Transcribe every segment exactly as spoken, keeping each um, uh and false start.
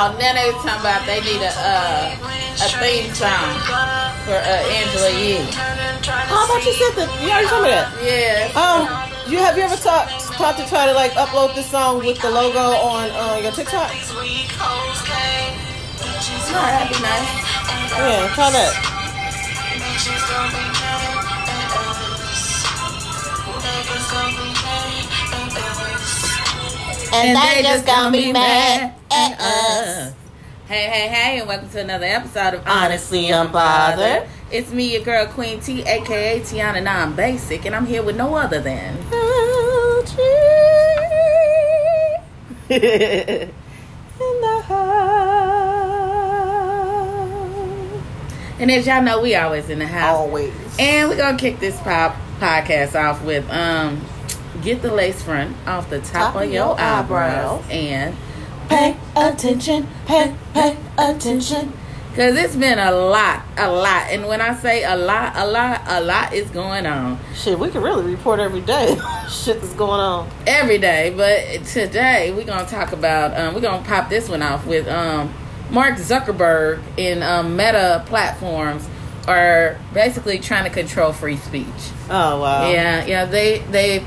Oh, now they talking about they need a uh, a theme song for uh, Angela Yee. Oh, I thought you said that. You already told me that. Yeah. Um, you have you ever talked talked to try to like upload this song with the logo on uh, your TikTok? No, that'd be nice. Yeah, try that. And, and they, they just gonna be mad at us. Hey, hey, hey, and welcome to another episode of Honestly Unbothered. It's me, your girl Queen T, aka Tiana Non-Basic, and I'm here with no other than in the house. And as y'all know, we always in the house. Always. And we're gonna kick this pop podcast off with um get the lace front off the top, top of, of your, your eyebrows, eyebrows and pay attention, pay, pay attention. Because it's been a lot, a lot. And when I say a lot, a lot, a lot is going on. Shit, we can really report every day. Shit is going on. Every day. But today, we're going to talk about, um, we're going to pop this one off with um, Mark Zuckerberg and um, Meta platforms are basically trying to control free speech. Oh, wow. Yeah, yeah. They, they've,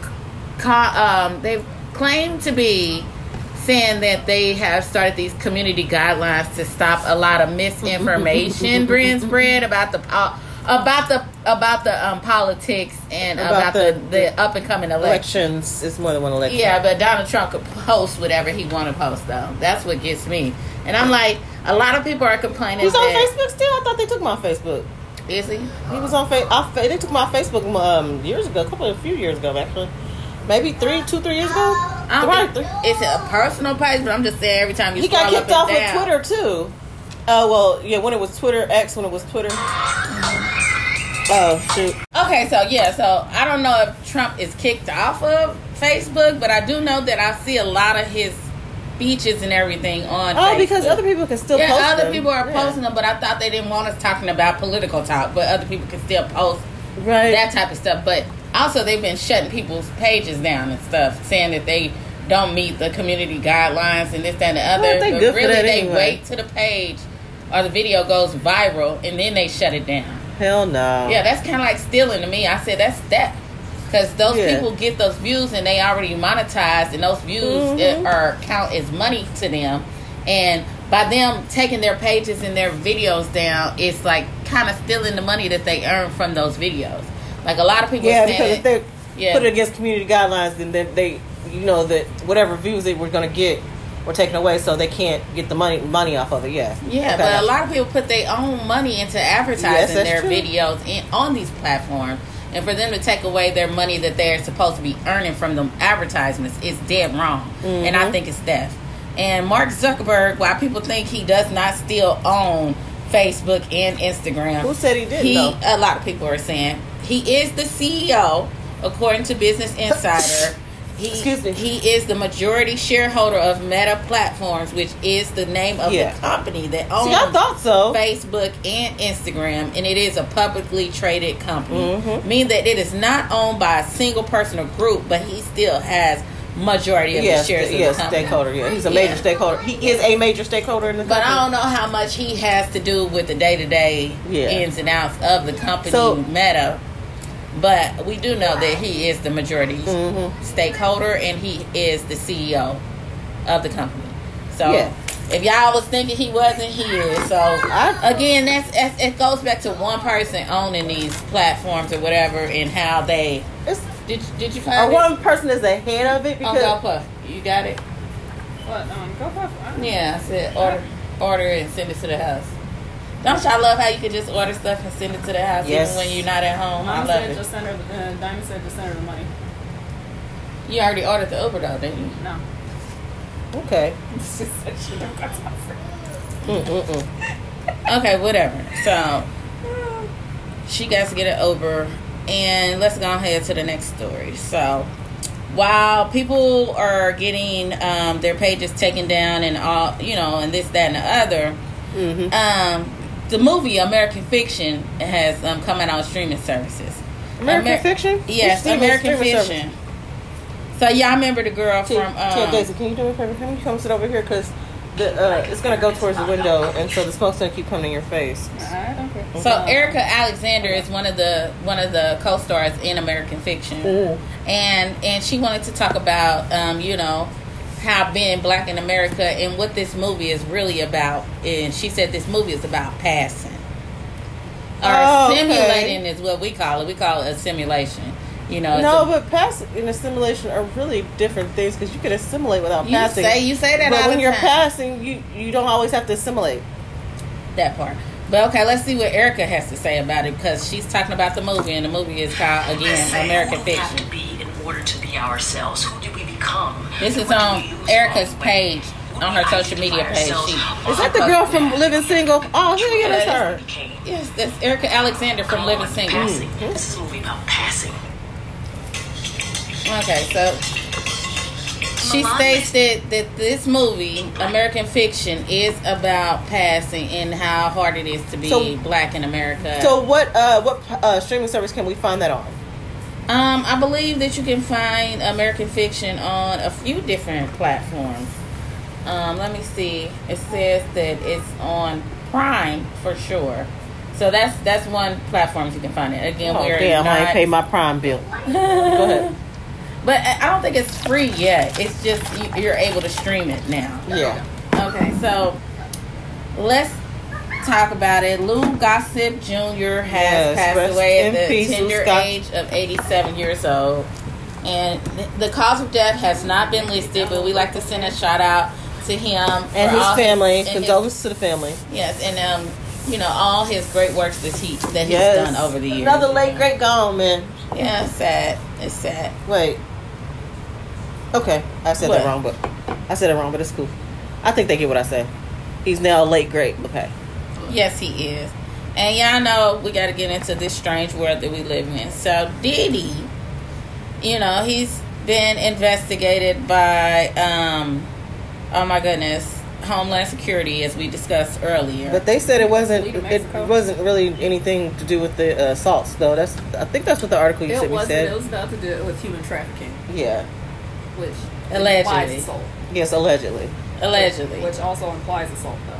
ca- um, they've claimed to be saying that they have started these community guidelines to stop a lot of misinformation being spread about the uh, about the about the um, politics and about, about the, the, the up and coming elections. elections. It's more than one election. Yeah, but Donald Trump could post whatever he want to post, though. That's what gets me. And I'm like, a lot of people are complaining. He's on that, Facebook still. I thought they took him off Facebook. Is he? He was on Facebook. They took him off Facebook um, years ago, a couple of a few years ago, actually. Maybe three, two, three years ago. Right. It's a personal page, but I'm just saying every time you he scroll got kicked up off and of down. Twitter too. Oh uh, well, yeah. When it was Twitter X, when it was Twitter. Mm-hmm. Oh shoot. Okay, so yeah, so I don't know if Trump is kicked off of Facebook, but I do know that I see a lot of his speeches and everything on. Oh, Facebook. because other people can still yeah, post other them. people are yeah. posting them, but I thought they didn't want us talking about political talk, but other people can still post right. that type of stuff, but. Also, they've been shutting people's pages down and stuff, saying that they don't meet the community guidelines and this, that, and the other. Well, they but good really, for that they anyway. wait till the page or the video goes viral and then they shut it down. Hell no. Yeah, that's kind of like stealing to me. I said that's that because those yeah. people get those views and they already monetized, and those views mm-hmm. are count as money to them. And by them taking their pages and their videos down, it's like kind of stealing the money that they earn from those videos. Like a lot of people yeah, are because if they yeah. put it against community guidelines, then they, they, you know, that whatever views they were going to get were taken away, so they can't get the money money off of it. Yeah, yeah, okay. But a lot of people put their own money into advertising yes, their true. videos in, on these platforms, and for them to take away their money that they're supposed to be earning from the advertisements is dead wrong, mm-hmm. and I think it's theft. And Mark Zuckerberg, while people think he does not still own Facebook and Instagram, who said he didn't? He, though? a lot of people are saying. He is the C E O, according to Business Insider. He, Excuse me. He is the majority shareholder of Meta Platforms, which is the name of yeah. the company that owns See, I thought so. Facebook and Instagram, and it is a publicly traded company. Mm-hmm. Meaning that it is not owned by a single person or group, but he still has majority of yes, the shares the, of yes, the company. stakeholder. Yeah, he's a major yeah. stakeholder. He is a major stakeholder in the company. But I don't know how much he has to do with the day to day ins and outs of the company so, Meta. But we do know that he is the majority mm-hmm. stakeholder, and he is the C E O of the company. So yeah. if y'all was thinking he wasn't, he is. So I, again, that's, that's it goes back to one person owning these platforms or whatever, and how they. It's, Did did you find or it? one person is the head of it because oh, GoPuff, you got it. What? Um, GoPuff. Yeah, I said order order it and send it to the house. Don't y'all love how you can just order stuff and send it to the house yes. even when you're not at home? Mom I love said it. just send her the, uh, Diamond said just send her the money. You already ordered the Uber though, didn't you? No. okay. She said she don't got time for Mm-mm-mm. Okay, whatever. So she got to get an Uber, and let's go ahead to the next story. So while people are getting um, their pages taken down and all, you know, and this, that, and the other, Mm-hmm. um, the movie American Fiction has um, come out on streaming services. American Amer- Fiction? Yes, Which American streaming Fiction. service? So y'all remember the girl T- from um, Tia Daisy, can you do me a favor? Can you come sit over here? Because the uh, it's gonna go towards the window, and so the smoke's gonna keep coming in your face. I don't care. So Erica Alexander is one of the one of the co-stars in American Fiction, Mm. and and she wanted to talk about um, you know how being black in America and what this movie is really about. And she said this movie is about passing or Oh, okay. simulating is what we call it. We call it a simulation. You know, it's No, a- but pass and assimilation are really different things because you can assimilate without you passing. say you say that but all when the you're time. passing, you you don't always have to assimilate. That part. But okay, let's see what Erica has to say about it because she's talking about the movie, and the movie is called again American Who do we have Fiction. to be in order to be ourselves? Who do we become? This is What do on we use Erica's along the way? page Who do on we her social identify media page. ourselves? She, Is that the girl from Living Single? Oh, yeah, that's her. Became. yes, that's Erica Alexander from Come Living on, Single. Passing. This is a movie about passing. Okay, so she states that, that this movie, American Fiction, is about passing and how hard it is to be So- black in America. So what uh what uh, streaming service can we find that on? Um, I believe that you can find American Fiction on a few different platforms. Um, let me see. It says that it's on Prime for sure. So that's that's one platform you can find it. Again, Oh we're damn, I ain't not, paid my Prime bill. Go ahead. but I don't think it's free yet. It's just you, you're able to stream it now. Yeah. Okay, so let's talk about it. Lou Gossip Junior has Yes, passed rest away in at the peace, Lou tender Scott. age of eighty-seven years old. And th- the cause of death has not been listed, but we like to send a shout out to him And for his all family. and his- Condolences to the family. yes, and um, you know all his great works that he that he's Yes. done over the years. Another late great gone, man. Yeah, it's sad. It's sad. Wait. Okay, I said What? that wrong, but I said it wrong, but it's cool. I think they get what I say. He's now late great. Okay. Yes, he is. And y'all know we got to get into this strange world that we live in. So Diddy, you know, he's been investigated by, um, oh my goodness, Homeland Security, as we discussed earlier. But they said it wasn't. Leave It Mexico. wasn't really anything to do with the uh, assaults, though. That's. I think that's what the article you It sent me wasn't. It said. was about to do with human trafficking, Yeah. which Allegedly. implies assault. Yes, allegedly. Allegedly. Which also implies assault, though.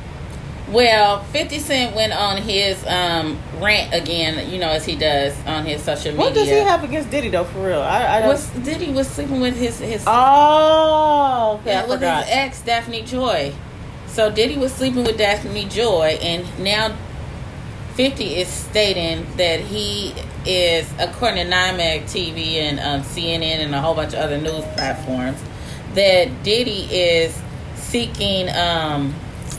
Well, fifty Cent went on his um, rant again, you know, as he does on his social media. What does he have against Diddy, though? For real, I. I don't. Was, Diddy was sleeping with his... his Oh, okay, Yeah, I with forgot. his ex, Daphne Joy. So Diddy was sleeping with Daphne Joy, and now fifty is stating that he is, according to NYMEG T V and um, C N N and a whole bunch of other news platforms, that Diddy is seeking, um,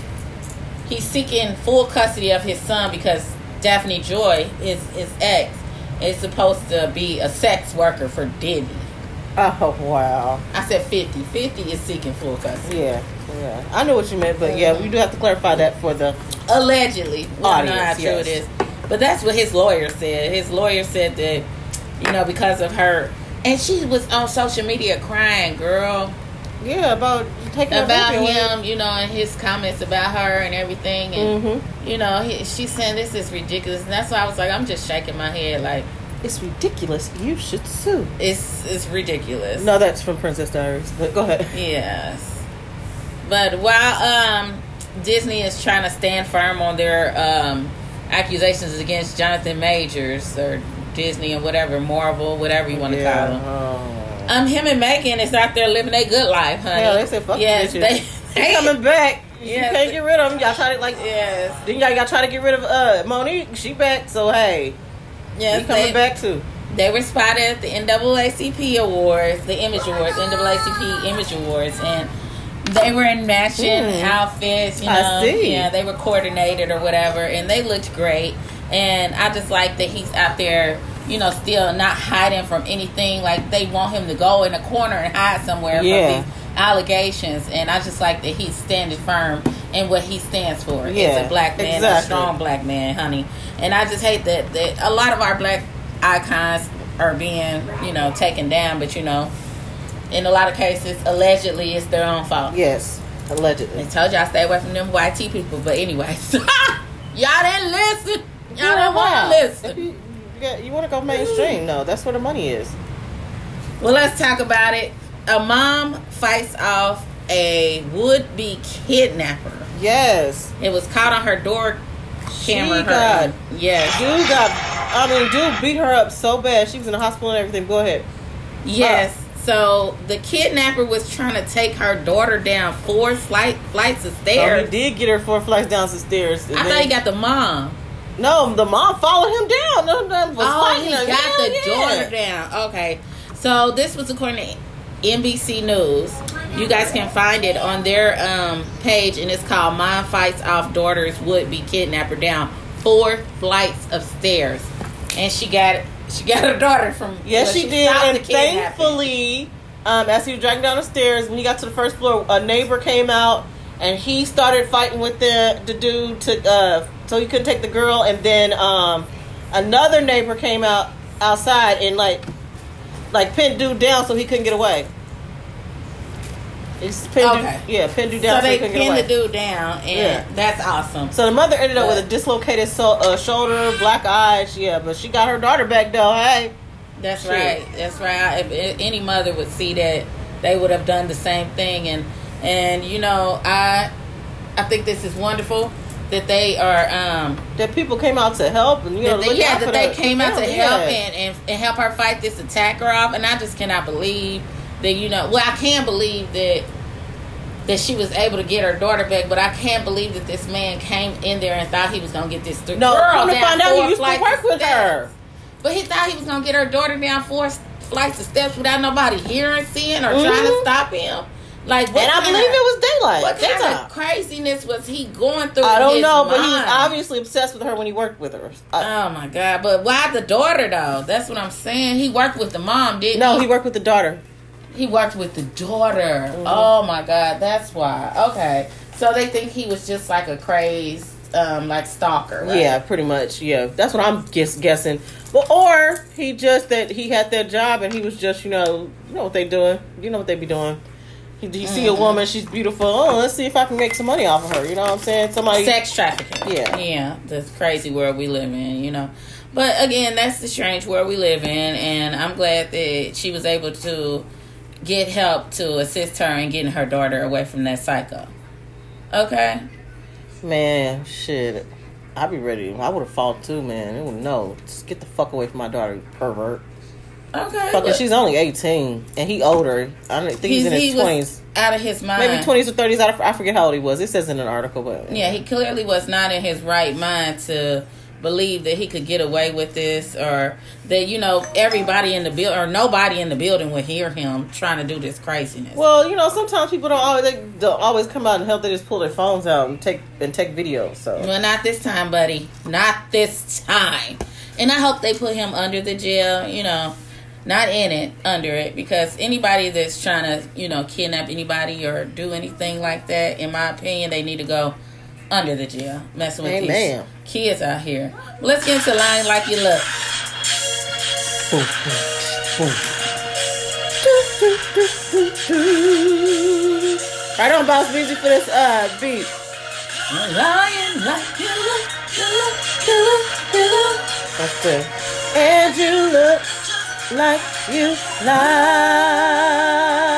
he's seeking full custody of his son because Daphne Joy, his, his ex, is supposed to be a sex worker for Diddy. Oh wow. I said fifty. fifty is seeking full custody. Yeah, yeah. I know what you meant, but yeah, we do have to clarify that for the. Allegedly. We don't know how Audience, true yes. it is. But that's what his lawyer said. His lawyer said that, you know, because of her. And she was on social media crying, girl. Yeah, about taking her About baby away. him, you know, and his comments about her and everything. And, Mhm. you know, he, she's saying this is ridiculous. And that's why I was like, I'm just shaking my head like, It's ridiculous. You should sue. it's it's ridiculous. No, that's from Princess Diaries. But go ahead. Yes. But while um, Disney is trying to stand firm on their um, accusations against Jonathan Majors or Disney and whatever, Marvel, whatever you want to call them. Oh. Um, him and Megan is out there living a good life, honey. Yeah, they said fuck yes, the they, bitches. They coming back. Yes. You can't get rid of them. Y'all try to like. Yes. Then y'all, y'all try to get rid of uh Monique. She back. So hey, Yes, he coming they, back too. They were spotted at the N double A C P Awards, the Image Awards, N double A C P Image Awards, and they were in matching Mm. outfits. You know, I see. yeah, they were coordinated or whatever, and they looked great. And I just like that he's out there, you know, still not hiding from anything. Like they want him to go in a corner and hide somewhere Yeah. from these allegations. And I just like that he's standing firm in what he stands for. Yeah, as a black man, exactly. a strong black man, honey. And I just hate that that a lot of our black icons are being, you know, taken down. But you know, in a lot of cases, allegedly, it's their own fault. Yes, allegedly. I told y'all stay away from them Y T people. But anyways, y'all didn't listen. Y'all Yeah, don't want wow. to If listen. you, you, you want to go mainstream? No, that's where the money is. Well, let's talk about it. A mom fights off a would-be kidnapper. Yes. It was caught on her door camera. She got, her, yes. Dude got, I mean, dude beat her up so bad. She was in the hospital and everything. Go ahead. Yes. So the kidnapper was trying to take her daughter down four flight, flights of Oh, stairs. he did get her four flights down the stairs. I thought he got the mom. No, the mom followed him down. No, no, was Oh, fighting he her. got Yeah, the yeah. daughter down. Okay. So this was according to N B C News. You guys can find it on their um, page, and it's called "Mom Fights Off Daughter's Would-Be Kidnapper Down Four Flights of Stairs," and she got she got her daughter from. Yes, well, she, did. stopped And the kidnapping. thankfully, um, as he was dragging down the stairs, when he got to the first floor, a neighbor came out and he started fighting with the the dude to uh, so he couldn't take the girl. And then um, another neighbor came out outside and like like pinned dude down so he couldn't get away. It's pinned Okay. dude, yeah, pinned dude down So so, he they couldn't get pinned away. the dude down, and Yeah. that's awesome. So the mother ended up But- with a dislocated so, uh, shoulder, black eyes. Yeah, but she got her daughter back though. Hey. That's Shit. right. That's right. If a- any mother would see that, they would have done the same thing. And and you know, I I think this is wonderful that they are. Um, That people came out to help, and you know, that they, look yeah, out for that they the- came out to yeah. help and, and and help her fight this attacker off. And I just cannot believe that you know. Well, I can believe that that she was able to get her daughter back, but I can't believe that this man came in there and thought he was gonna get this th- No, girl come to down find out, four he used to flights work of with steps. her. But he thought he was gonna get her daughter down four s- flights of steps without nobody hearing, seeing, or trying to Mhm. stop him. Like, what And I kind believe of, it was daylight. What kind Daytime. of craziness was he going through? I in don't his know, but he was mind? obviously obsessed with her when he worked with her. I, Oh my god! But why the daughter though? That's what I'm saying. He worked with the mom, didn't no, he? he worked with the daughter. He worked with the daughter. Oh my god, that's why. Okay, so they think he was just like a crazed, um, like stalker. Right? Yeah, pretty much. Yeah, that's what I'm guess, guessing. Well, or he just that he had that job and he was just, you know, you know what they doing. You know what they be doing. He, he see a Mhm. woman, she's beautiful. Oh, let's see if I can make some money off of her. You know what I'm saying? Somebody. Sex trafficking. Yeah. Yeah. This crazy world we live in, you know. But again, that's the strange world we live in, and I'm glad that she was able to get help to assist her in getting her daughter away from that psycho. Okay? Man, shit. I'd be ready. I would have fought too, man. It would no. Just get the fuck away from my daughter, you pervert. Okay. Fucking, look, she's only eighteen, and he older. I don't think he's, in he his was twenties, out of his mind. maybe twenties or thirties. I I forget how old he was. It says in an article, but Yeah, he clearly was not in his right mind to believe that he could get away with this, or that, you know, everybody in the building or nobody in the building would hear him trying to do this craziness. Well, you know, sometimes people don't always they don't always come out and help. They just pull their phones out and take and take videos. So Well, not this time, buddy. Not this time. And I hope they put him under the jail, you know, not in it, under it, because anybody that's trying to, you know, kidnap anybody or do anything like that, in my opinion, they need to go under the jail, messing with Amen. these kids out here. Let's get into Lying Like You Look. boom, boom, boom. Right on, bounce music for this uh beat. Lying like you look, you look, you look, you look. That's it. And you look like you lie.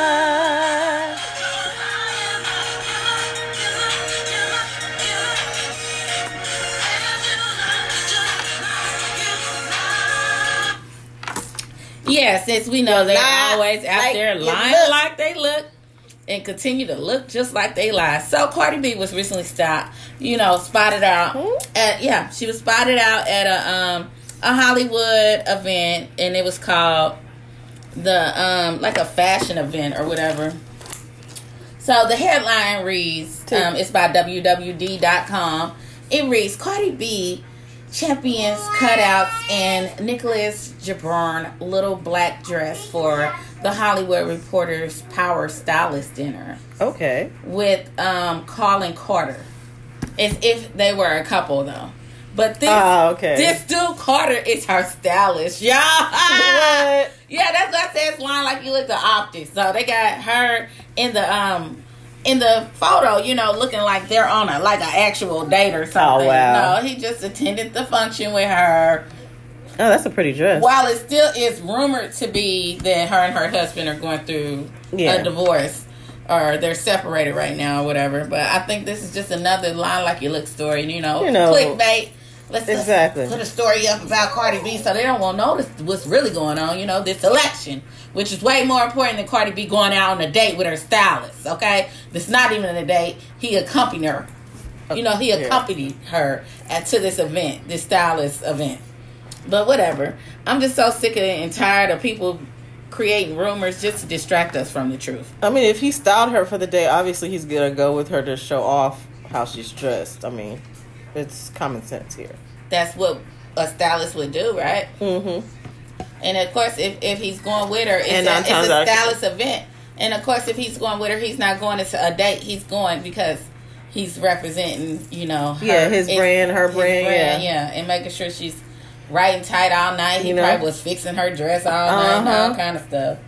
Yes, as we know, they're lie always out like there you lying look. like they look and continue to look just like they lie. So Cardi B was recently stopped, you know, spotted out Hmm? at yeah, she was spotted out at a um a Hollywood event, and it was called the um like a fashion event or whatever. So the headline reads, um, it's by W W D dot com. It reads, Cardi B champions cutouts and Nicholas Jabron little black dress for the Hollywood Reporter's Power Stylist dinner Okay. with um, Colin Carter. As if they were a couple, though. But this Ah, okay. this dude Carter is her stylist, y'all. What? Yeah, that's what I said. It's lying like you look the optics. So they got her in the um in the photo, you know, looking like they're on a like an actual date or something. Oh, wow. No, he just attended the function with her. Oh, that's a pretty dress. While it still is rumored to be that her and her husband are going through Yeah. a divorce, or they're separated right now or whatever. But I think this is just another line like you look story, you know, You know. clickbait. Let's, Exactly. let's put a story up about Cardi B so they don't want to notice what's really going on, you know, this election, which is way more important than Cardi B going out on a date with her stylist, okay? This not even a date. He accompanied her. You know, he accompanied her at, to this event, this stylist event. But whatever. I'm just so sick of it and tired of people creating rumors just to distract us from the truth. I mean, if he styled her for the day, obviously he's gonna go with her to show off how she's dressed. I mean, it's common sense here. That's what a stylist would do, right? Mm-hmm. And of course, if, if he's going with her, it's, And a, nine it's times a out of stylist event. And of course, if he's going with her, he's not going to a date. He's going because he's representing, you know, her, Yeah, his it's- brand, her his brand, yeah. yeah, and making sure she's right and tight all night. He You know? probably was fixing her dress all night and all Uh-huh. kind of stuff.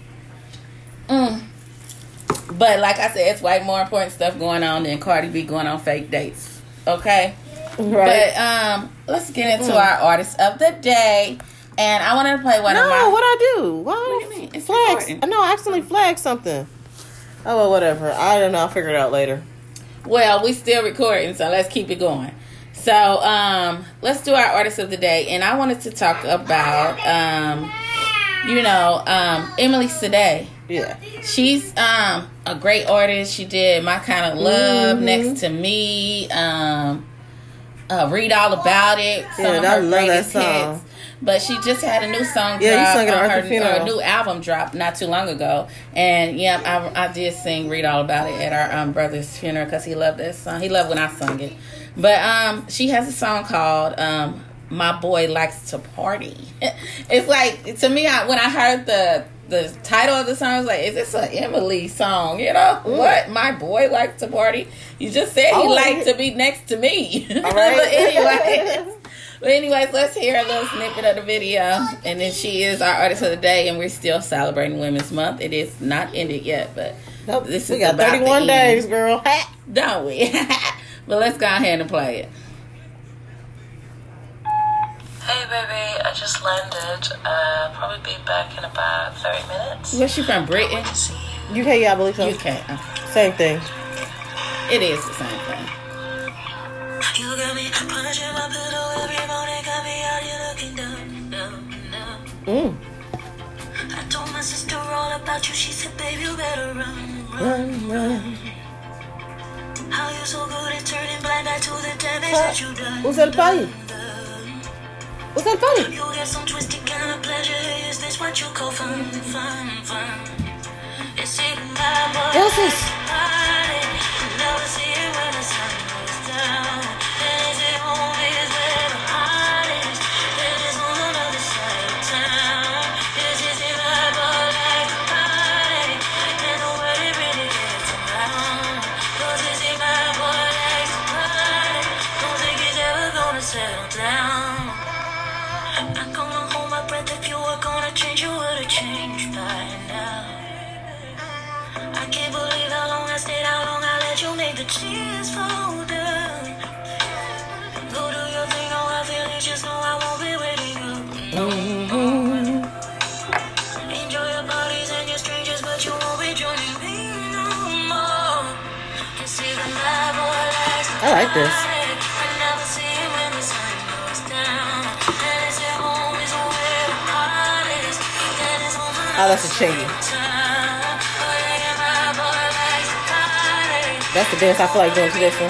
Mm. But like I said, it's way more important stuff going on than Cardi B going on fake dates. Okay? Right. But um, let's get into Mm. our artist of the day. And I wanted to play one no, of my... what I do? Why? What do you mean? It's flags. recording. No, I accidentally flagged something. Oh, well, whatever. I don't know. I'll figure it out later. Well, we still recording, so let's keep it going. So, um, let's do our artist of the day. And I wanted to talk about, um, you know, um, Emily Sade. Yeah. She's um, a great artist. She did My Kind of Love, Mhm. Next to Me, um, uh, Read All About It. Some Yeah, of I her love that greatest song. hits. But she just had a new song Yeah, you drop sung it at on her Arthur funeral. uh, new album drop not too long ago. And yeah, I, I did sing Read All About It at our um, brother's funeral because he loved that song. He loved when I sung it. But um, she has a song called um, My Boy Likes to Party. It's like, to me, I, when I heard the the title of the song, I was like, is this an Emily song? You know? Mm. What? My boy likes to party? You just said he Oh, liked yeah. to be next to me. All right. But anyway. But anyways, let's hear a little snippet of the video. And then she is our artist of the day, and we're still celebrating Women's Month. It is not ended yet, but Nope. this we is got about the thirty-one end. days, girl. Don't we? But let's go ahead and play it. Hey baby, I just landed. Uh, probably be back in about thirty minutes. Where's she from? Britain? Good to see you. U K, yeah, I believe so. U K. Okay. Same thing. It is the same thing. You got me punching my pillow every morning, got me out here looking down, down, down. Mm. I told my sister all about you, she said, babe, you better run, run. Run, run. How you so good at turning blind eye to the damage that you done. Usa el país. done. Usa el país. You get some twisted kind of pleasure, is this what you call fun, fun, fun? It's even my boy. Yes, yes. Never see it when the sun goes down. And is it home is where the heart is. It is on another side of town. This is it my boy like a party. And the word it really gets around. Cause this is my boy like a party. Don't think he's ever gonna settle down. I'm gonna hold my breath. If you were gonna change, you would've changed by now. I can't believe how long I stayed, how long I let you make the tears fall down. Go do your thing, all I feel is just know I won't be waiting up. No, no. Enjoy your parties and your strangers, but you won't be joining me no more. Just see the my boy likes to I like this. party. I never see him when the sun goes down. And it's at home is where the heart is. That is home for Oh, that's a chingy. That's the dance I feel like doing to this one.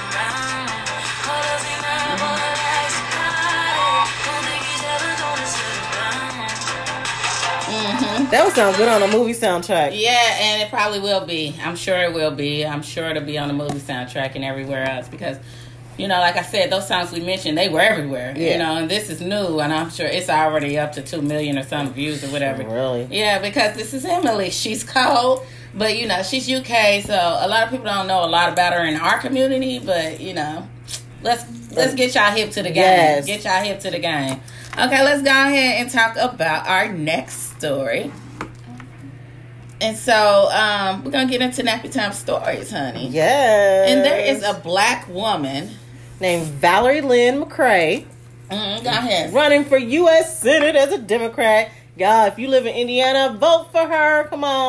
Mm-hmm. That would sound good on a movie soundtrack. Yeah, and it probably will be. I'm sure it will be. I'm sure it'll be on the movie soundtrack and everywhere else because, you know, like I said, those songs we mentioned, they were everywhere. Yeah. You know, and this is new, and I'm sure it's already up to two million or some views or whatever. Really? Yeah, because this is Emily. She's cold, but, you know, she's U K, so a lot of people don't know a lot about her in our community, but, you know, let's let's get y'all hip to the game. Yes. Get y'all hip to the game. Okay, let's go ahead and talk about our next story. And so, um, we're going to get into Nappy Time stories, honey. Yes. And there is a black woman. named Valerie Lynn McCrae, Mm, go ahead. running for U S Senate as a Democrat. God, if you live in Indiana, vote for her. Come on.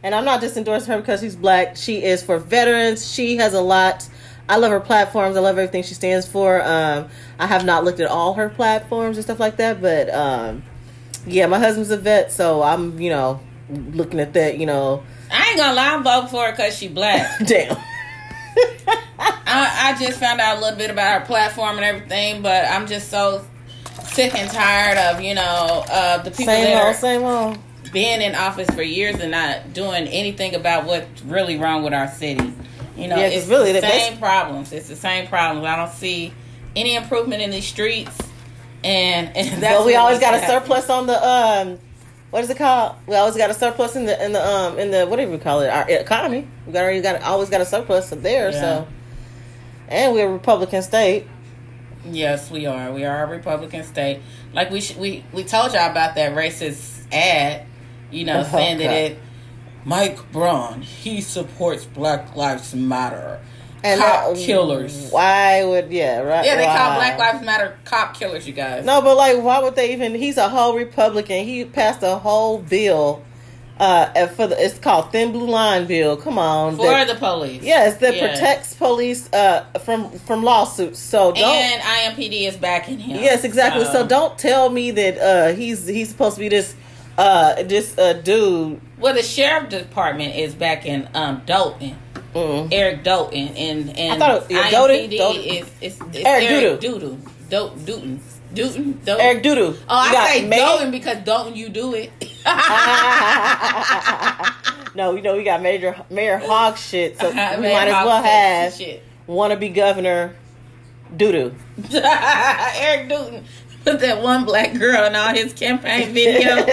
And I'm not just endorsing her because she's black. She is for veterans. She has a lot. I love her platforms. I love everything she stands for. Um, I have not looked at all her platforms and stuff like that, but um, yeah, my husband's a vet, so I'm, you know, looking at that, you know. I ain't gonna lie, I'm voting for her because she black. Damn. I, I just found out a little bit about her platform and everything, but I'm just so sick and tired of, you know, uh, the people Same that old, are same old. being in office for years and not doing anything about what's really wrong with our city. You know, Yeah, 'cause it's really, the that- same problems. It's the same problems. I don't see any improvement in these streets, and, and that's But we what always got a needs to happen. surplus on the um, what is it called? We always got a surplus in the in the um in the whatever you call it, our economy. We got already got always got a surplus up there. Yeah. So, and we're a Republican state. Yes, we are. We are a Republican state. Like we sh- we we told y'all about that racist ad, you know, Oh, saying that God. it Mike Braun, he supports Black Lives Matter. And cop that- killers. Why would yeah right? Yeah, they call why? Black Lives Matter cop killers, you guys. No, but like, why would they even? He's a whole Republican. He passed a whole bill. Uh, for the it's called Thin Blue Line bill. Come on, For that- the police. yes, that Yeah. protects police uh from from lawsuits. So don't. And I M P D is backing him. Yes, exactly. So don't tell me that uh he's he's supposed to be this uh this uh dude. Well, the sheriff department is backing um Dalton. Mm. Eric Dalton and and I thought it- yeah, I M P D Dalton- is, is, is Eric Eric Doodoo. Do- Dooton. Dooton. Dooton. Eric Doodoo. Oh, I You got say May- Dalton because don't you do it. No, you know we got Major Mayor Hog shit, so we Man, might as Hog well have sexy shit. wannabe governor Doodoo. Eric Dooton put that one black girl in all his campaign videos.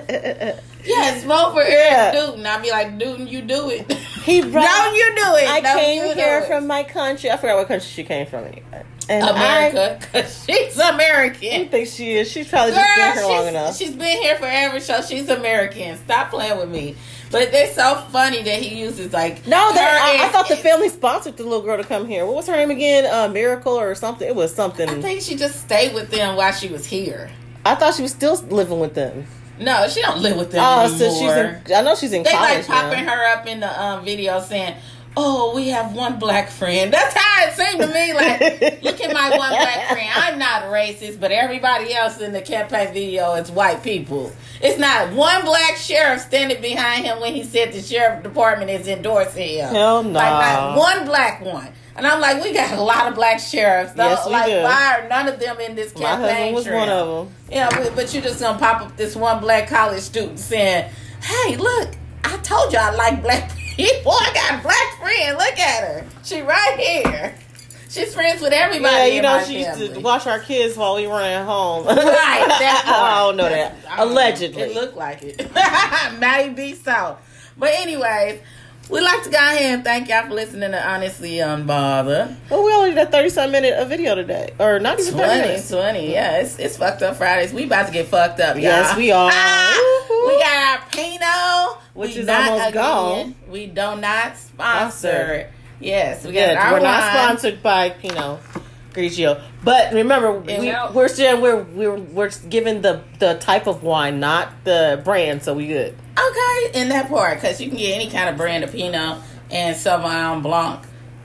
Yes, vote for Yeah. Eric Dooton. I'll be like, Dooton, you do it. He Don't you do it. I Don't came you do here it. from my country. I forgot what country she came from anyway. And America, because she's I American. don't think she is. She's probably just been here long she's, enough. she's been here forever, so she's American. Stop playing with me. But it's so funny that he uses like No, that, her I, I and- thought the family sponsored the little girl to come here. What was her name again? Uh, Miracle or something? It was something. I think she just stayed with them while she was here. I thought she was still living with them. No, she don't live with them Oh, anymore. so she's in. I know she's in They college like popping now. her up in the um, video saying, "Oh, we have one black friend." That's how it seemed to me. Like, look at my one black friend. I'm not racist, but everybody else in the campaign video is white people. It's not one black sheriff standing behind him when he said the sheriff department is endorsing him. Hell no. Like, not one black one. And I'm like, we got a lot of black sheriffs. Though. Yes, we like, do. why are none of them in this My campaign husband was trail? one of them. Yeah, but, but you just gonna pop up this one black college student saying, "Hey, look, I told you I like black people. I got a black friend. Look at her. She right here. She's friends with everybody." Yeah, you in know my she used family. to watch our kids while we were at home. Right, that part. I don't know that. I don't know. Allegedly. It looked like it. Maybe so. But anyways, we'd like to go ahead and thank y'all for listening to Honestly Unbothered. Well, we only did a thirty-some minute of video today, or not even thirty twenty, minutes. twenty, yeah, it's, it's fucked up Fridays. We about to get fucked up, y'all. Yes, we are. Ah, Woo-hoo. we got our Pinot, Which we is not almost again. gone. We do not sponsor. Sponsor. Yes, we got Yeah, our we're not wine. sponsored by you know Grigio, but remember And we, we- we're still we're we're we're given the the type of wine, not the brand, so we good. Okay, in that part, because you can get any kind of brand of Pinot and Sauvignon Blanc.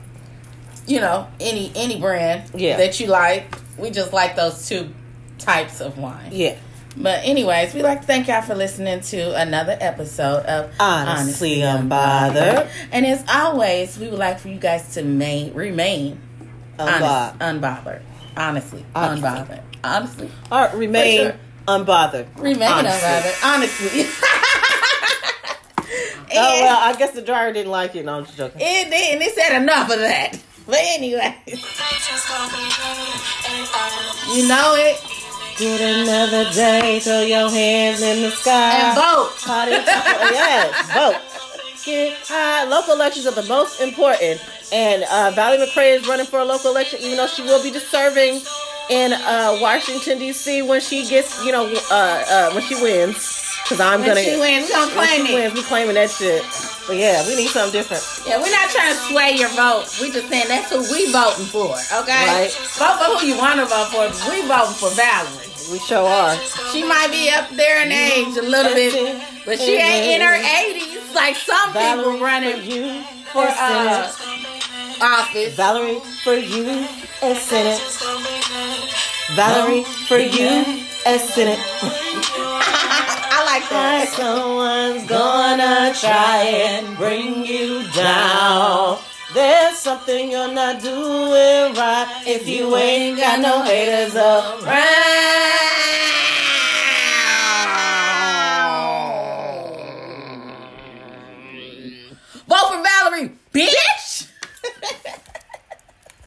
You know, any any brand Yeah. that you like. We just like those two types of wine. Yeah, But anyways, we'd like to thank y'all for listening to another episode of honestly unbothered, And as always, we would like for you guys to main, remain honest, unbothered. unbothered. Honestly, Honestly. unbothered. Honestly. All right, remain For sure. unbothered. Remain Honestly. unbothered. Honestly. Oh well, I guess the dryer didn't like it. No, I'm just joking. And they, and they said enough of that. But anyway, you know it. Get another day, throw your hands in the sky. And vote. Party, yes, vote. Get high. Local elections are the most important. And uh, Valerie McRae is running for a local election, even though she will be just serving in uh, Washington, D C when she gets, you know, uh, uh, when she wins. Because I'm When going to she wins, we gonna when claim she it. wins, we claiming that shit. But yeah, we need something different. Yeah, we're not trying to sway your vote. We just saying that's who we voting for, okay? Right. Vote for who you want to vote for. But we voting for Valerie. We sure are. She might be up there in age a little bit, but she ain't in her eighties. like some Valerie people running for you for in uh, Senate. office. Valerie for you in Senate. Valerie for you in Senate. I like that. Someone's gonna try and bring you down. There's something you're not doing right if you ain't got no haters around.